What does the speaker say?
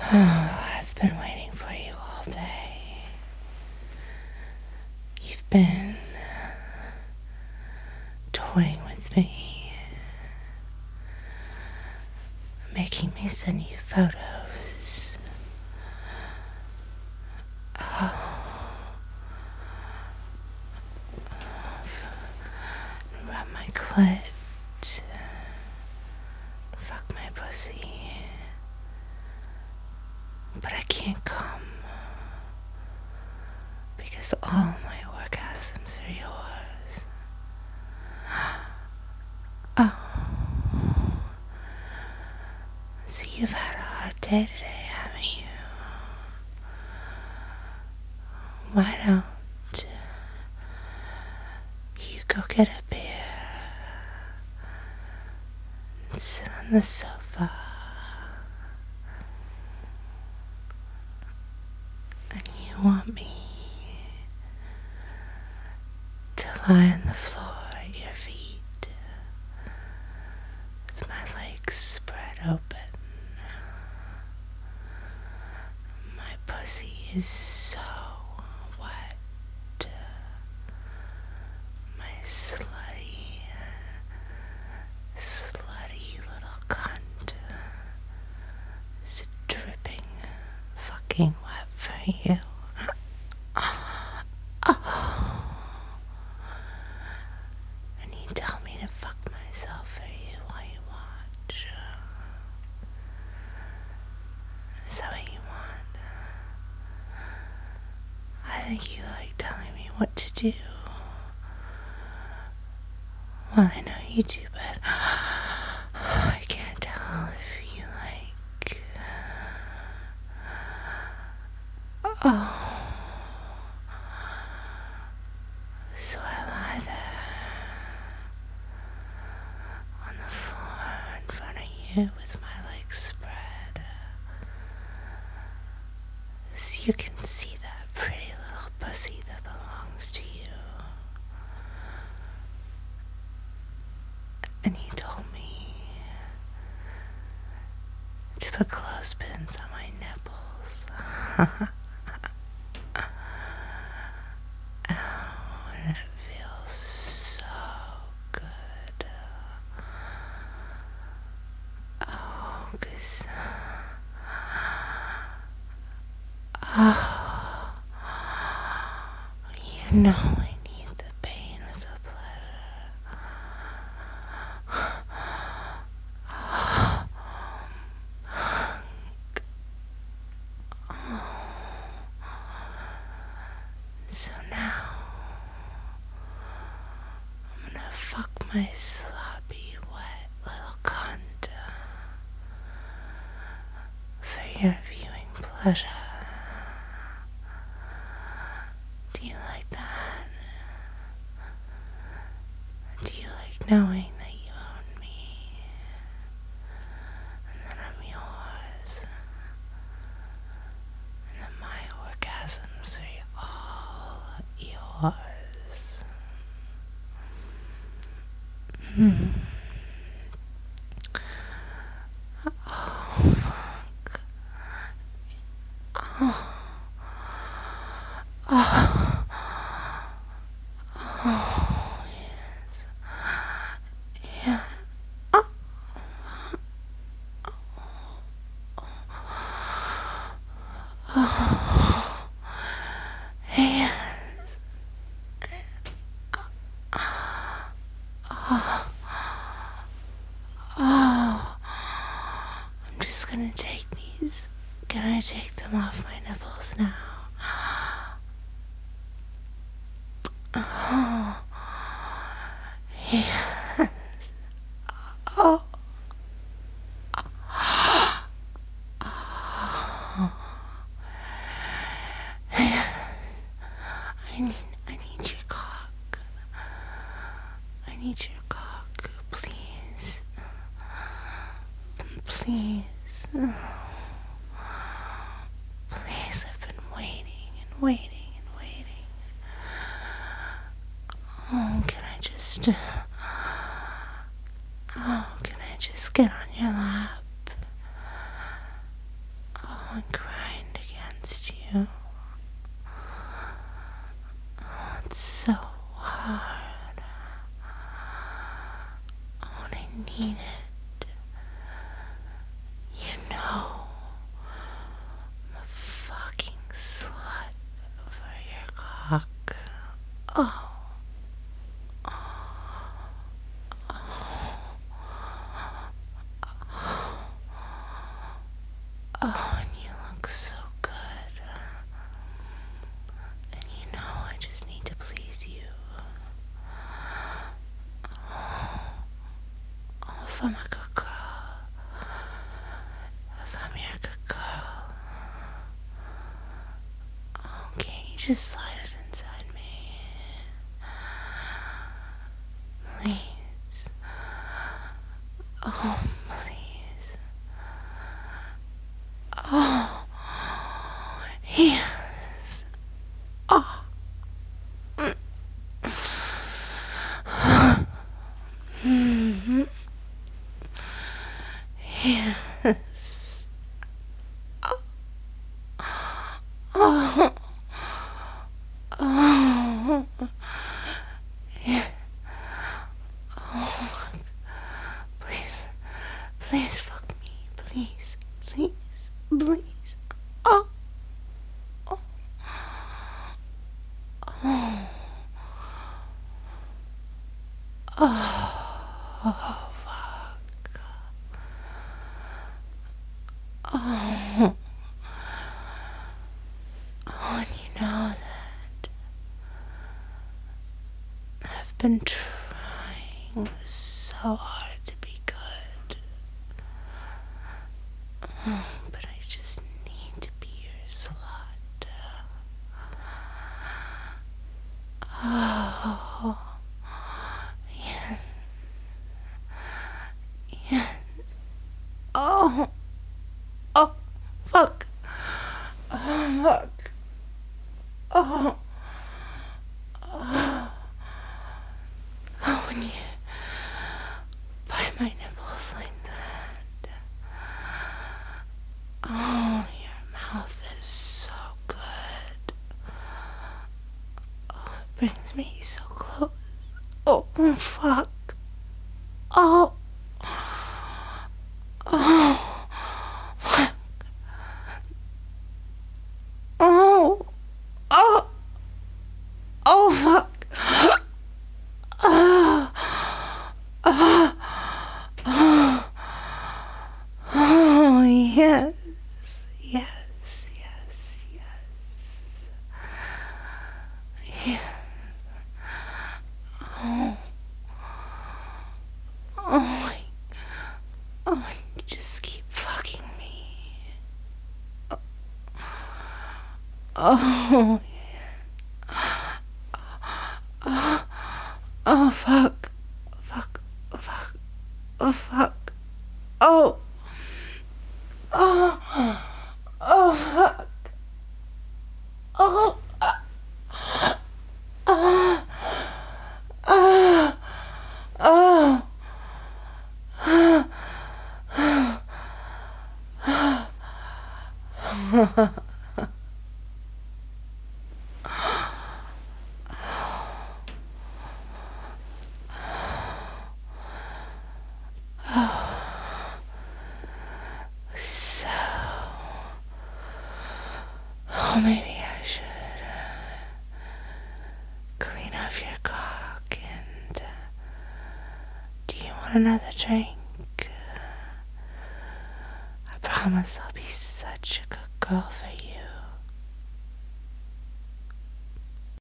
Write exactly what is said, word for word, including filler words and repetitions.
I've been waiting for you all day. You've been toying with me, making me send you photos. Rub my clit, fuck my pussy, but I can't come because all my orgasms are yours. Oh, so you've had a hard day today, haven't you? Why don't you go get a beer and sit on the sofa and you want me to lie on the floor at your feet with my legs spread open. My pussy is so wet. My slutty, slutty little cunt is dripping fucking wet for you. And you tell me to fuck myself for you while you watch. Is that what you want? I think you like telling me what to do. Well, I know you do, but I can't tell if you like. Oh. So I lie there on the floor in front of you with my legs spread, so you can see that pretty little pussy that belongs to you. And he told me to put clothespins on my nipples. Oh, and it feels so good. Oh, 'cause oh, you know I need the pain with the pleasure. So now I'm gonna fuck my sloppy, wet little cunt for your viewing pleasure. Do you like that? Do you like knowing that you own me and that I'm yours and that my orgasms are all yours? Mm. Oh, fuck. Oh. Oh. Oh, yes. Yeah. Oh. Oh. Yes. Oh. Oh. I'm just gonna take these. Can I take them off my nipples now? Oh. Yeah. Oh. Yeah. I need, I need your cock. I need your cock, please. Please. Please, I've been waiting and waiting and waiting. Oh, can I just... Oh, can I just get on your lap? Oh, just slide it inside me? Please. Oh, please. Oh, yes. Oh. Mm-hmm. Yes. Oh. Oh. Oh. Yeah. Oh. Please. Please fuck me. Please. Please. Please. Oh. Oh. Oh. Oh. Fuck. Oh. Oh, and you know that I've been trying so hard to be good. Oh, but I just need to be yours a lot. Oh, yes, yes. Oh, oh, fuck. Oh, fuck. Oh, oh. Oh, when you bite my nipples like that. Oh, your mouth is so good. Oh, it brings me so close. Oh, fuck. Oh, oh, fuck. Oh, oh, oh, fuck. Oh, oh, oh, oh, yes, yes, yes, yes, yeah. Oh, oh, oh, you just keep fucking me. Oh, oh, oh, fuck, fuck, fuck, oh, fuck, oh, oh, oh, fuck, oh, oh, oh, oh, so, oh, maybe I should clean off your cock and, uh, do you want another drink? I promise I'll be such a good girl for you.